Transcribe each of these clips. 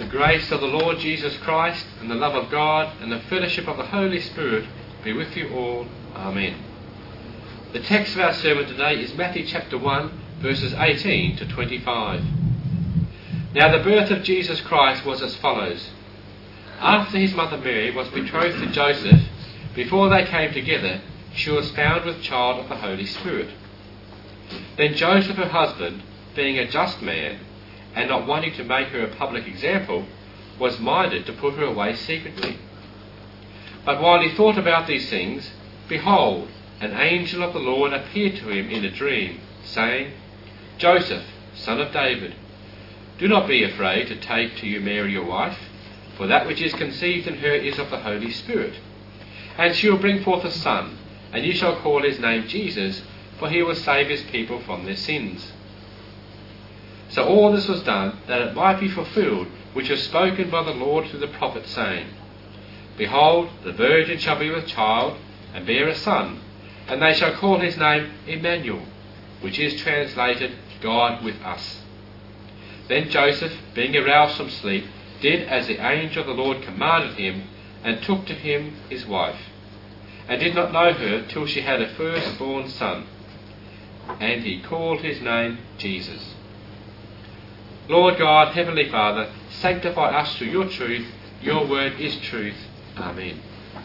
grace of the Lord Jesus Christ and the love of God and the fellowship of the Holy Spirit be with you all. Amen. The text of our sermon today is Matthew chapter 1, verses 18 to 25. Now the birth of Jesus Christ was as follows. After his mother Mary was betrothed to Joseph, before they came together, she was found with child of the Holy Spirit. Then Joseph, her husband, being a just man, and not wanting to make her a public example, was minded to put her away secretly. But while he thought about these things, behold, an angel of the Lord appeared to him in a dream, saying, Joseph, son of David, do not be afraid to take to you Mary your wife, for that which is conceived in her is of the Holy Spirit. And she will bring forth a son, and you shall call his name Jesus, for he will save his people from their sins. So all this was done, that it might be fulfilled, which was spoken by the Lord through the prophet, saying, Behold, the virgin shall be with child, and bear a son, and they shall call his name Emmanuel, which is translated, God with us. Then Joseph, being aroused from sleep, did as the angel of the Lord commanded him, and took to him his wife, and did not know her till she had a firstborn son, and he called his name Jesus. Lord God, Heavenly Father, sanctify us through your truth. Your word is truth. Amen.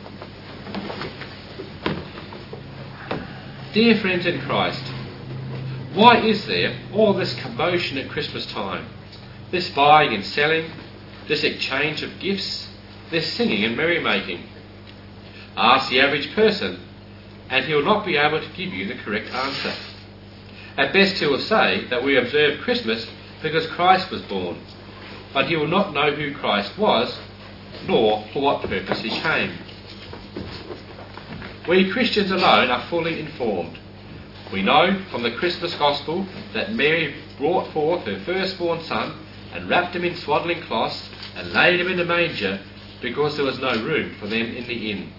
Dear friends in Christ, why is there all this commotion at Christmas time? This buying and selling, this exchange of gifts, this singing and merrymaking? Ask the average person, and he will not be able to give you the correct answer. At best he will say that we observe Christmas because Christ was born, but he will not know who Christ was, nor for what purpose he came. We Christians alone are fully informed. We know from the Christmas Gospel that Mary brought forth her firstborn son and wrapped him in swaddling cloths and laid him in a manger because there was no room for them in the inn.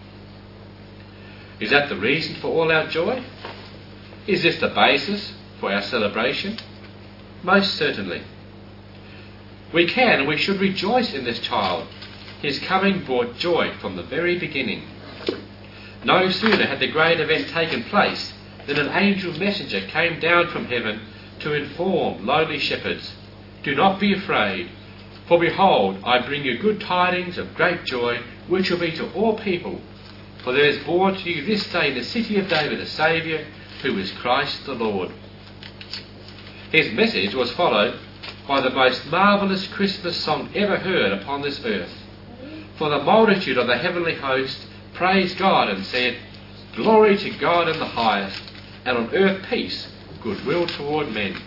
Is that the reason for all our joy? Is this the basis for our celebration? Most certainly. We can and we should rejoice in this child. His coming brought joy from the very beginning. No sooner had the great event taken place than an angel messenger came down from heaven to inform lowly shepherds, Do not be afraid, for behold, I bring you good tidings of great joy, which will be to all people. For there is born to you this day in the city of David a Saviour, who is Christ the Lord. His message was followed by the most marvellous Christmas song ever heard upon this earth. For the multitude of the heavenly host praised God and said, Glory to God in the highest, and on earth peace, goodwill toward men.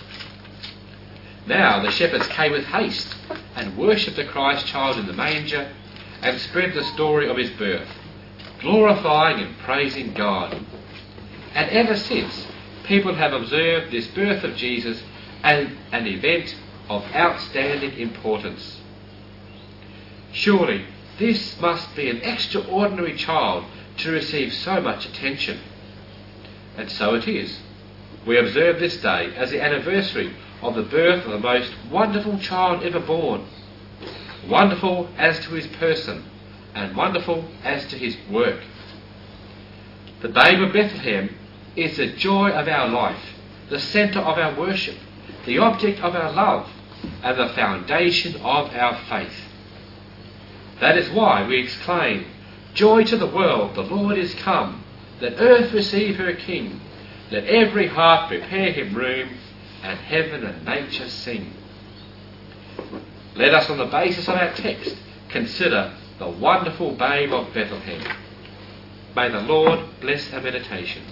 Now the shepherds came with haste and worshipped the Christ child in the manger and spread the story of his birth, glorifying and praising God. And ever since, people have observed this birth of Jesus as an event of outstanding importance. Surely this must be an extraordinary child to receive so much attention. And so it is. We observe this day as the anniversary of the birth of the most wonderful child ever born. Wonderful as to his person, and wonderful as to his work. The babe of Bethlehem is the joy of our life, the centre of our worship, the object of our love, and the foundation of our faith. That is why we exclaim, Joy to the world, the Lord is come. Let earth receive her King. Let every heart prepare him room, and heaven and nature sing. Let us, on the basis of our text, consider the wonderful babe of Bethlehem. May the Lord bless our meditation.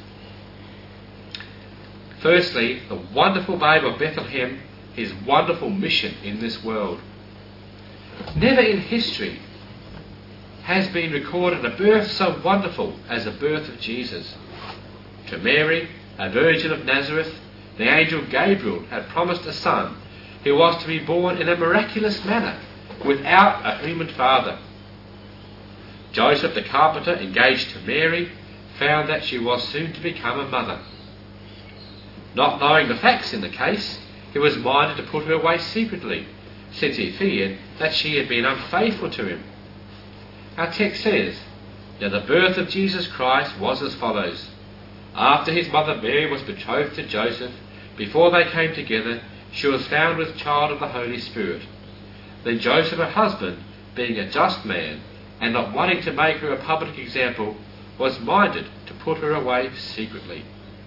Firstly, the wonderful babe of Bethlehem, his wonderful mission in this world. Never in history has been recorded a birth so wonderful as the birth of Jesus. To Mary, a virgin of Nazareth, the angel Gabriel had promised a son who was to be born in a miraculous manner, without a human father. Joseph the carpenter, engaged to Mary, found that she was soon to become a mother. Not knowing the facts in the case, he was minded to put her away secretly, since he feared that she had been unfaithful to him. Our text says, "Now the birth of Jesus Christ was as follows. After his mother Mary was betrothed to Joseph, before they came together, she was found with child of the Holy Spirit. Then Joseph, her husband, being a just man, and not wanting to make her a public example, was minded to put her away secretly."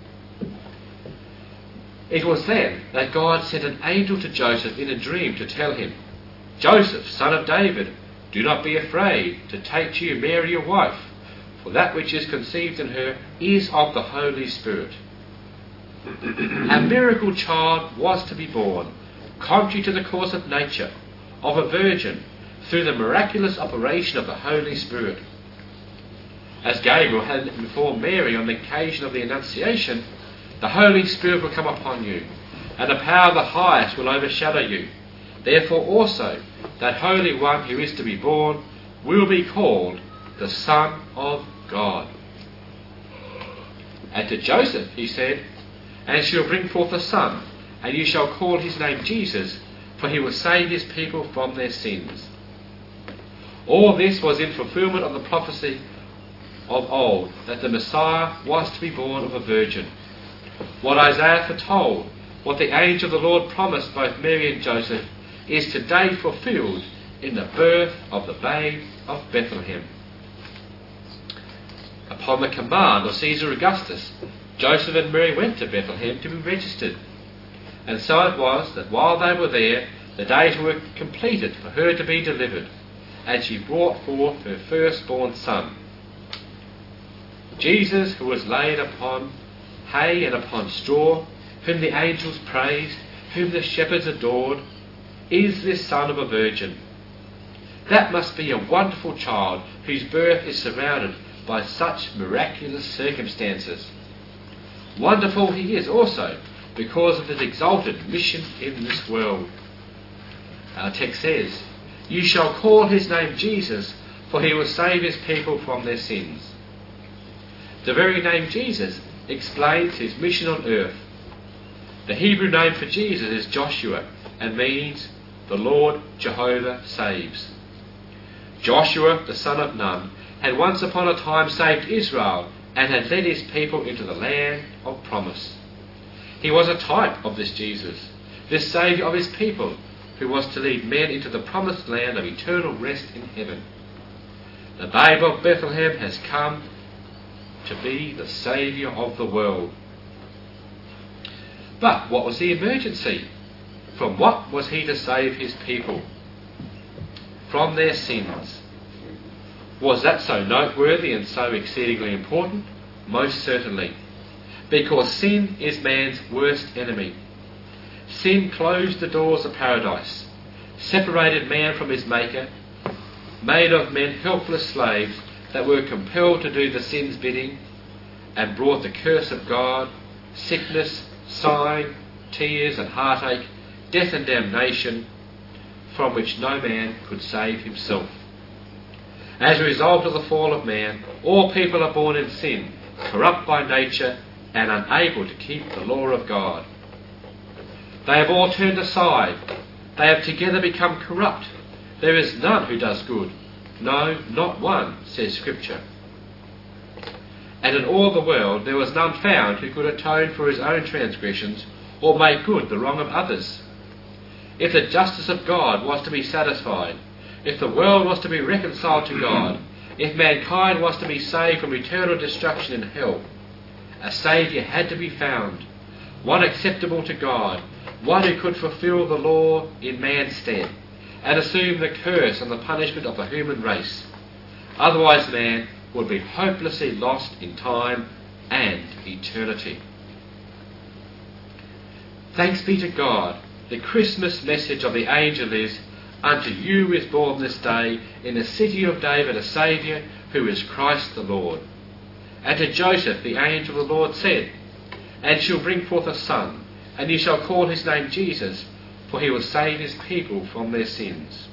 It was then that God sent an angel to Joseph in a dream to tell him, "Joseph, son of David, do not be afraid to take to you Mary your wife, for that which is conceived in her is of the Holy Spirit. A miracle child was to be born, contrary to the course of nature, of a virgin, through the miraculous operation of the Holy Spirit." As Gabriel had informed Mary on the occasion of the Annunciation, "The Holy Spirit will come upon you, and the power of the highest will overshadow you. Therefore also that Holy One who is to be born will be called the Son of God." And to Joseph he said, "And she will bring forth a son, and you shall call his name Jesus, for he will save his people from their sins." All this was in fulfillment of the prophecy of old, that the Messiah was to be born of a virgin. What Isaiah foretold, what the angel of the Lord promised both Mary and Joseph, is today fulfilled in the birth of the babe of Bethlehem. Upon the command of Caesar Augustus, Joseph and Mary went to Bethlehem to be registered. And so it was that while they were there, the days were completed for her to be delivered, and she brought forth her firstborn son. Jesus, who was laid upon hay and upon straw, whom the angels praised, whom the shepherds adored, is this son of a virgin. That must be a wonderful child whose birth is surrounded by such miraculous circumstances. Wonderful he is also because of his exalted mission in this world. Our text says, "You shall call his name Jesus, for he will save his people from their sins." The very name Jesus explains his mission on earth. The Hebrew name for Jesus is Joshua and means the Lord Jehovah saves. Joshua, the son of Nun, had once upon a time saved Israel and had led his people into the land of promise. He was a type of this Jesus, this Saviour of his people, who was to lead men into the promised land of eternal rest in heaven. The babe of Bethlehem has come to be the Saviour of the world. But what was the emergency? From what was he to save his people? From their sins. Was that so noteworthy and so exceedingly important? Most certainly. Because sin is man's worst enemy. Sin closed the doors of paradise, separated man from his Maker, made of men helpless slaves that were compelled to do the sin's bidding, and brought the curse of God, sickness, sighing, tears and heartache, death and damnation, from which no man could save himself. As a result of the fall of man, all people are born in sin, corrupt by nature, and unable to keep the law of God. They have all turned aside. They have together become corrupt. There is none who does good. No, not one, says Scripture. And in all the world there was none found who could atone for his own transgressions or make good the wrong of others. If the justice of God was to be satisfied, if the world was to be reconciled to God, if mankind was to be saved from eternal destruction in hell, a Saviour had to be found, one acceptable to God, one who could fulfil the law in man's stead, and assume the curse and the punishment of the human race. Otherwise man would be hopelessly lost in time and eternity. Thanks be to God, the Christmas message of the angel is, "Unto you is born this day in the city of David a Saviour, who is Christ the Lord." And to Joseph the angel of the Lord said, "And shall bring forth a son, and you shall call his name Jesus, for he will save his people from their sins."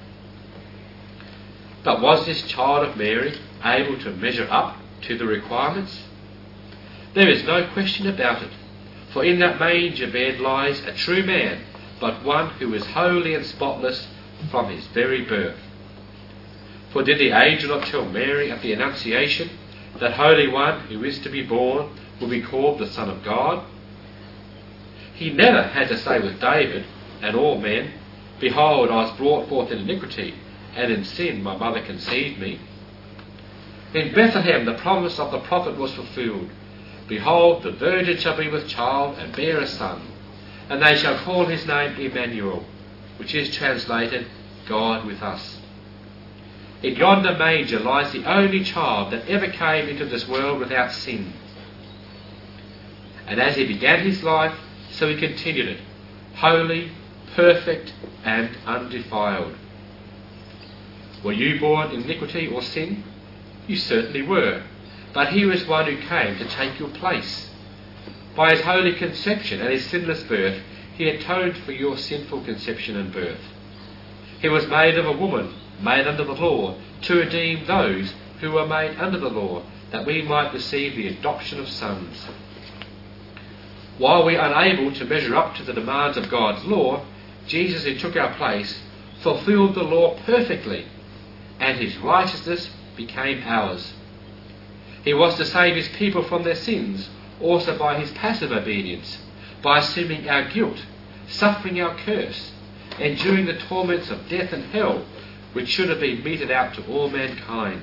But was this child of Mary able to measure up to the requirements? There is no question about it, for in that manger bed lies a true man, but one who is holy and spotless from his very birth. For did the angel not tell Mary at the Annunciation that Holy One who is to be born will be called the Son of God? He never had to say with David and all men, Behold, I was brought forth in iniquity, and in sin my mother conceived me. In Bethlehem the promise of the prophet was fulfilled. Behold, the virgin shall be with child and bear a son, and they shall call his name Emmanuel, which is translated, God with us. In yonder manger lies the only child that ever came into this world without sin. And as he began his life, so he continued it, holy, perfect, and undefiled. Were you born in iniquity or sin? You certainly were, but he was one who came to take your place. By his holy conception and his sinless birth, he atoned for your sinful conception and birth. He was made of a woman, made under the law, to redeem those who were made under the law, that we might receive the adoption of sons. While we are unable to measure up to the demands of God's law, Jesus, who took our place, fulfilled the law perfectly, and his righteousness became ours. He was to save his people from their sins, also by his passive obedience, by assuming our guilt, suffering our curse, enduring the torments of death and hell, which should have been meted out to all mankind.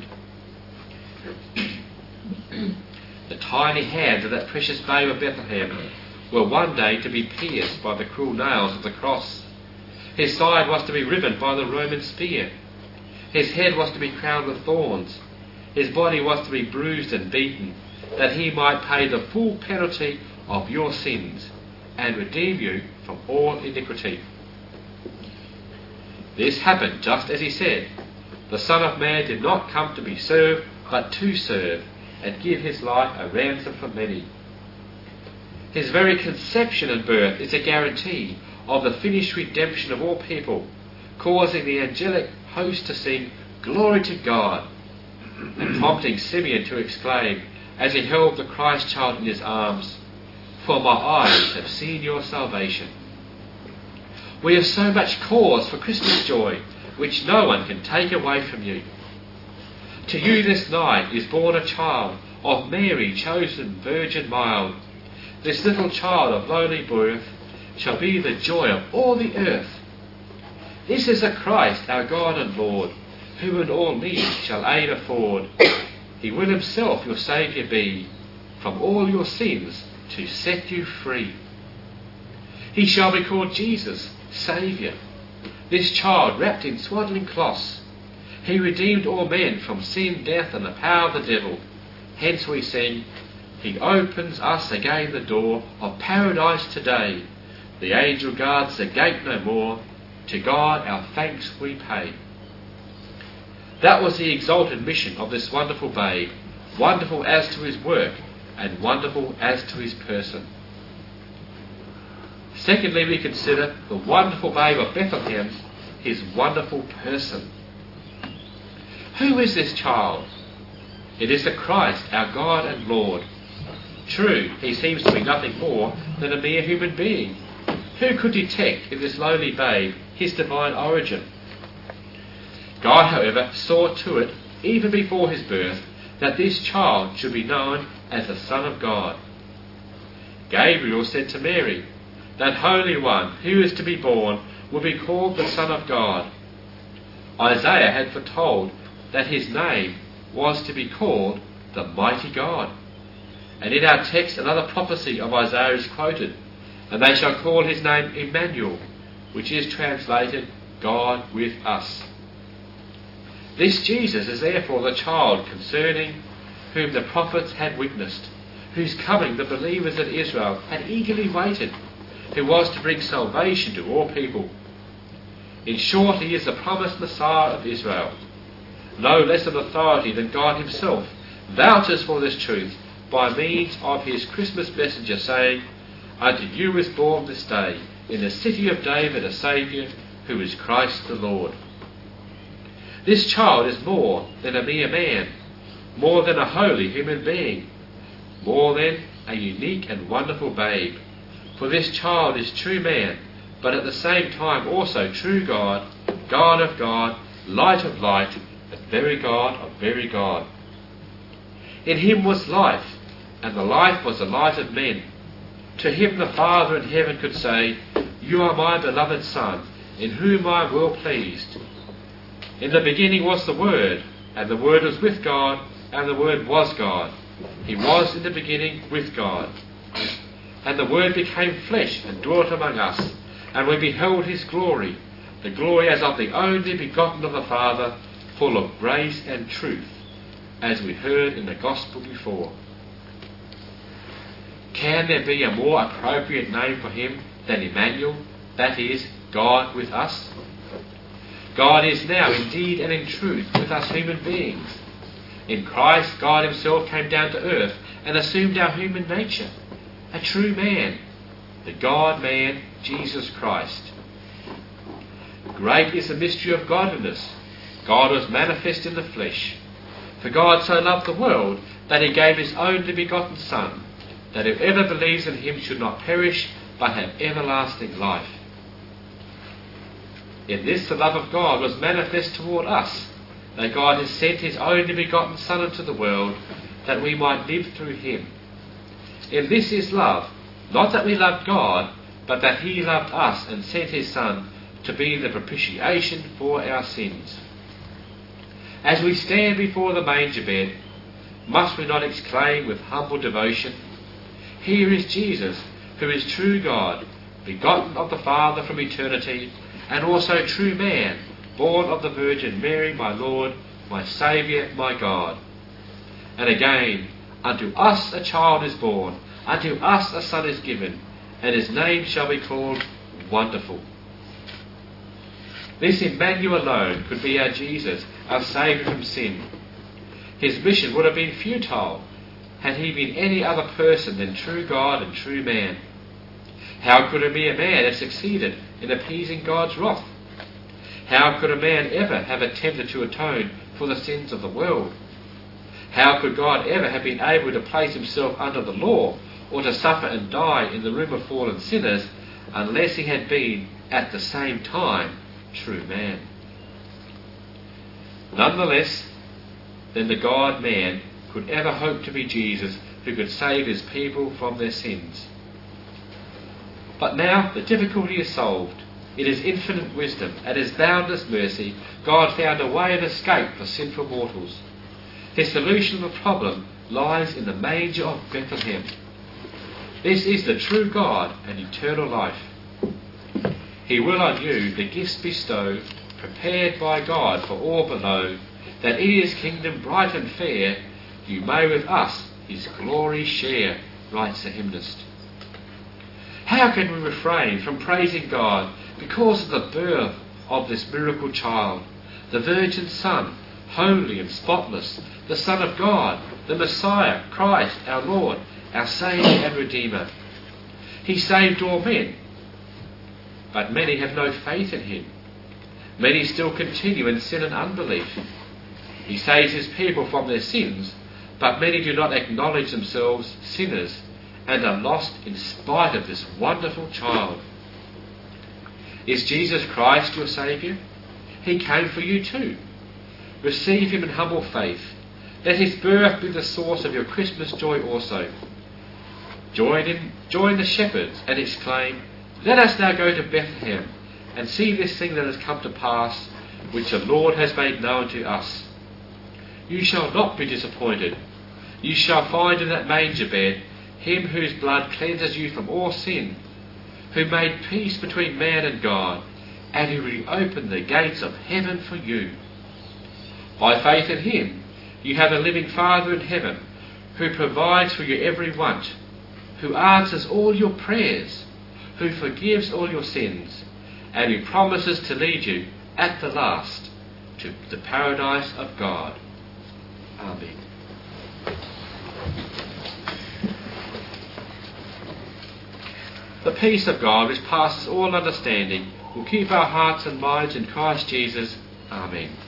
The tiny hands of that precious babe of Bethlehem were one day to be pierced by the cruel nails of the cross. His side was to be riven by the Roman spear. His head was to be crowned with thorns. His body was to be bruised and beaten, that he might pay the full penalty of your sins and redeem you from all iniquity. This happened just as he said. The Son of Man did not come to be served, but to serve, and give his life a ransom for many. His very conception and birth is a guarantee of the finished redemption of all people, causing the angelic host to sing, Glory to God, and prompting Simeon to exclaim, as he held the Christ child in his arms, For my eyes have seen your salvation. We have so much cause for Christmas joy, which no one can take away from you. To you this night is born a child of Mary, chosen Virgin mild. This little child of lowly birth shall be the joy of all the earth. This is the Christ, our God and Lord, who in all needs shall aid afford. He will himself your Saviour be, from all your sins to set you free. He shall be called Jesus, Saviour. This child wrapped in swaddling cloths, he redeemed all men from sin, death, and the power of the devil. Hence we sing, He opens us again the door of paradise today. The angel guards the gate no more. To God our thanks we pay. That was the exalted mission of this wonderful babe, wonderful as to his work, and wonderful as to his person. Secondly, we consider the wonderful babe of Bethlehem, his wonderful person. Who is this child? It is the Christ, our God and Lord. True, he seems to be nothing more than a mere human being. Who could detect in this lowly babe his divine origin? God, however, saw to it, even before his birth, that this child should be known as the Son of God. Gabriel said to Mary, That Holy One who is to be born will be called the Son of God. Isaiah had foretold that his name was to be called the Mighty God. And in our text another prophecy of Isaiah is quoted, And they shall call his name Emmanuel, which is translated God with us. This Jesus is therefore the child concerning whom the prophets had witnessed, whose coming the believers in Israel had eagerly waited, who was to bring salvation to all people. In short, he is the promised Messiah of Israel. No less an authority than God himself vouches for this truth by means of his Christmas messenger, saying, Unto you is born this day in the city of David a Saviour, who is Christ the Lord. This child is more than a mere man, more than a holy human being, more than a unique and wonderful babe. For this child is true man, but at the same time also true God, God of God, light of light, and very God of very God. In him was life, and the life was the light of men. To him the Father in heaven could say, You are my beloved Son, in whom I am well pleased. In the beginning was the Word, and the Word was with God, and the Word was God. He was in the beginning with God. And the Word became flesh and dwelt among us, and we beheld his glory, the glory as of the only begotten of the Father, full of grace and truth, as we heard in the Gospel before. Can there be a more appropriate name for him than Emmanuel, that is, God with us? God is now indeed and in truth with us human beings. In Christ, God himself came down to earth and assumed our human nature, a true man, the God-man, Jesus Christ. Great is the mystery of godliness. God was manifest in the flesh. For God so loved the world that he gave his only begotten Son, that whoever believes in him should not perish, but have everlasting life. In this the love of God was manifest toward us, that God has sent his only begotten Son into the world, that we might live through him. In this is love, not that we loved God, but that he loved us and sent his Son to be the propitiation for our sins. As we stand before the manger bed, must we not exclaim with humble devotion, Here is Jesus, who is true God, begotten of the Father from eternity, and also true man, born of the Virgin Mary, my Lord, my Saviour, my God. And again, unto us a child is born, unto us a son is given, and his name shall be called Wonderful. This Emmanuel alone could be our Jesus, our Saviour from sin. His mission would have been futile had he been any other person than true God and true man. How could a mere man have succeeded in appeasing God's wrath? How could a man ever have attempted to atone for the sins of the world? How could God ever have been able to place himself under the law, or to suffer and die in the room of fallen sinners, unless he had been, at the same time, true man? Nonetheless, then the God-man could ever hope to be Jesus, who could save his people from their sins. But now the difficulty is solved. In his infinite wisdom and his boundless mercy, God found a way of escape for sinful mortals. His solution of the problem lies in the manger of Bethlehem. This is the true God and eternal life. He will on you the gifts bestow, prepared by God for all below, that in his kingdom bright and fair, you may with us his glory share, writes the hymnist. How can we refrain from praising God because of the birth of this miracle child, the Virgin Son, holy and spotless, the Son of God, the Messiah, Christ, our Lord, our Saviour and Redeemer? He saved all men, but many have no faith in him. Many still continue in sin and unbelief. He saves his people from their sins, but many do not acknowledge themselves sinners and are lost in spite of this wonderful child. Is Jesus Christ your Saviour? He came for you too. Receive him in humble faith. Let his birth be the source of your Christmas joy also. Join the shepherds and exclaim, Let us now go to Bethlehem and see this thing that has come to pass, which the Lord has made known to us. You shall not be disappointed. You shall find in that manger bed him whose blood cleanses you from all sin, who made peace between man and God, and who reopened the gates of heaven for you. By faith in him, you have a living Father in heaven, who provides for your every want, who answers all your prayers, who forgives all your sins, and who promises to lead you at the last to the paradise of God. Amen. The peace of God, which passes all understanding, will keep our hearts and minds in Christ Jesus. Amen.